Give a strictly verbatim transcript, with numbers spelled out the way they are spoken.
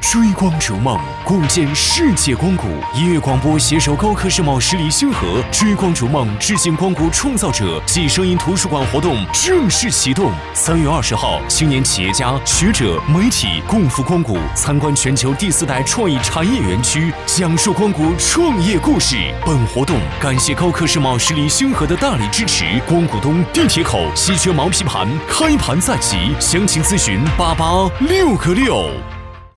追光逐梦，共建世界光谷。音乐广播携手高科世贸十里星河，追光逐梦致敬光谷创造者暨声音图书馆活动正式启动。三月二十号，青年企业家、学者、媒体共赴光谷参观全球第四代创意产业园区，讲述光谷创业故事。本活动感谢高科世贸十里星河的大力支持。光谷东地铁口稀缺毛坯盘开盘在即，详情咨询八八六个六。